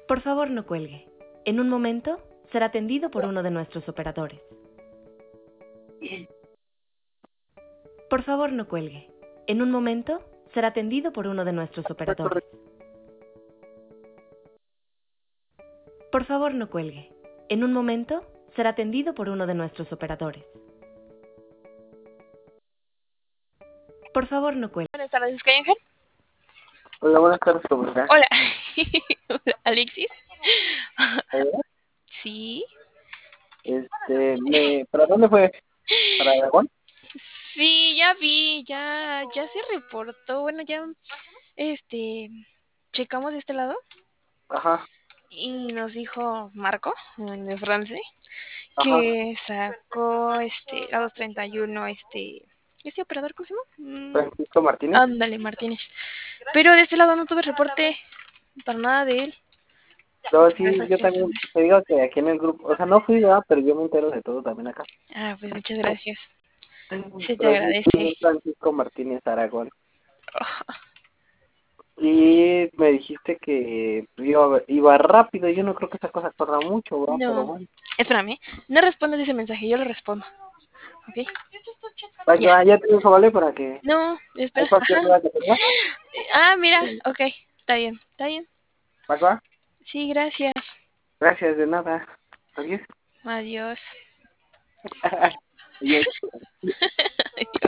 Por favor, no cuelgue. En un momento será atendido por uno de nuestros operadores. Por favor, no cuelgue. En un momento será atendido por uno de nuestros operadores. Por favor, no cuelgue. En un momento será atendido por uno de nuestros operadores. Por favor, no cuelgue. Buenas tardes, ¿Sky Ángel? Hola, buenas tardes, ¿cómo estás? Hola. Hola, ¿Alexis? ¿Hola? Sí. ¿Para dónde fue? ¿Para Aragón? Sí, ya vi, ya se reportó. Bueno, ya, checamos de este lado Ajá, y nos dijo Marco, de France, ajá. que sacó, la 231, ¿este operador cómo se llama? Francisco Martínez. Ándale, Martínez. Pero de este lado no tuve reporte para nada de él. No, Por eso sí, yo quería también saber. te digo que aquí en el grupo, o sea, no fui, ¿verdad? Pero yo me entero de todo también acá. Pues muchas gracias. Se te agradece. Francisco Martínez Aragón. Y me dijiste que iba rápido, yo no creo que esa cosa corra mucho, ¿verdad? Pero No, bueno. espérame. No respondas ese mensaje, yo lo respondo. ¿Ok? Ya. Ya te dijo, ¿vale? Para que No, hay espera. cualquier Ajá. duda que tengas. Mira. Ok. Está bien. Está bien. ¿Va? Sí, gracias. Gracias, de nada. Adiós. Adiós. Adiós. Adiós.